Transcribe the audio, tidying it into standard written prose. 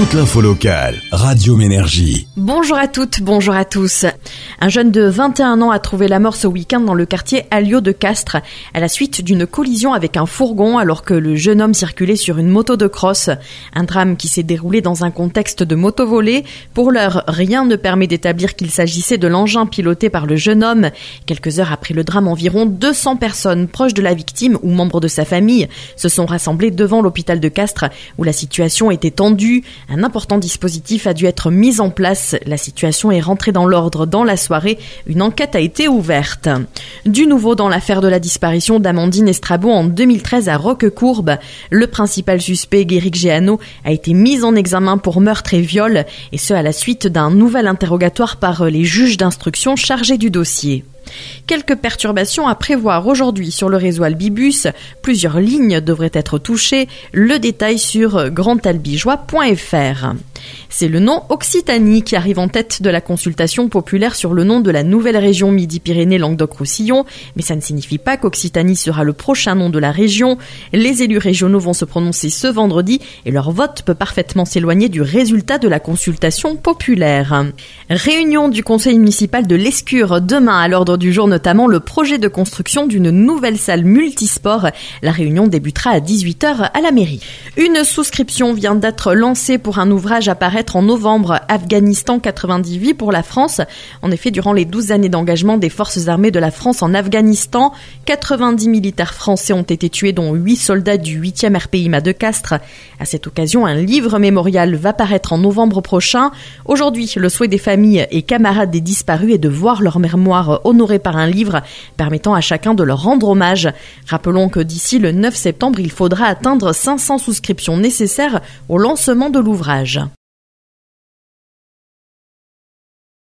Toute l'info locale, Radio Ménergie. Bonjour à toutes, bonjour à tous. Un jeune de 21 ans a trouvé la mort ce week-end dans le quartier Alliot de Castres à la suite d'une collision avec un fourgon alors que le jeune homme circulait sur une moto de cross. Un drame qui s'est déroulé dans un contexte de moto volée. Pour l'heure, rien ne permet d'établir qu'il s'agissait de l'engin piloté par le jeune homme. Quelques heures après le drame, environ 200 personnes proches de la victime ou membres de sa famille se sont rassemblées devant l'hôpital de Castres où la situation était tendue. Un important dispositif a dû être mis en place. La situation est rentrée dans l'ordre dans la soirée. Une enquête a été ouverte. Du nouveau dans l'affaire de la disparition d'Amandine Estrabon en 2013 à Roquecourbe. Le principal suspect, Guéric Géano, a été mis en examen pour meurtre et viol, et ce à la suite d'un nouvel interrogatoire par les juges d'instruction chargés du dossier. Quelques perturbations à prévoir aujourd'hui sur le réseau Albibus. Plusieurs lignes devraient être touchées. Le détail sur grandalbigeois.fr. C'est le nom Occitanie qui arrive en tête de la consultation populaire sur le nom de la nouvelle région Midi-Pyrénées-Languedoc-Roussillon. Mais ça ne signifie pas qu'Occitanie sera le prochain nom de la région. Les élus régionaux vont se prononcer ce vendredi et leur vote peut parfaitement s'éloigner du résultat de la consultation populaire. Réunion du conseil municipal de l'Escure demain à l'ordre du jour, notamment le projet de construction d'une nouvelle salle multisport. La réunion débutera à 18h à la mairie. Une souscription vient d'être lancée pour un ouvrage à paraître en novembre, Afghanistan 90 vies pour la France. En effet, durant les 12 années d'engagement des forces armées de la France en Afghanistan, 90 militaires français ont été tués, dont 8 soldats du 8e RPIMA de Castres. À cette occasion, un livre mémorial va paraître en novembre prochain. Aujourd'hui, le souhait des familles et camarades des disparus est de voir leur mémoire honorée par un livre permettant à chacun de leur rendre hommage. Rappelons que d'ici le 9 septembre, il faudra atteindre 500 souscriptions nécessaires au lancement de l'ouvrage.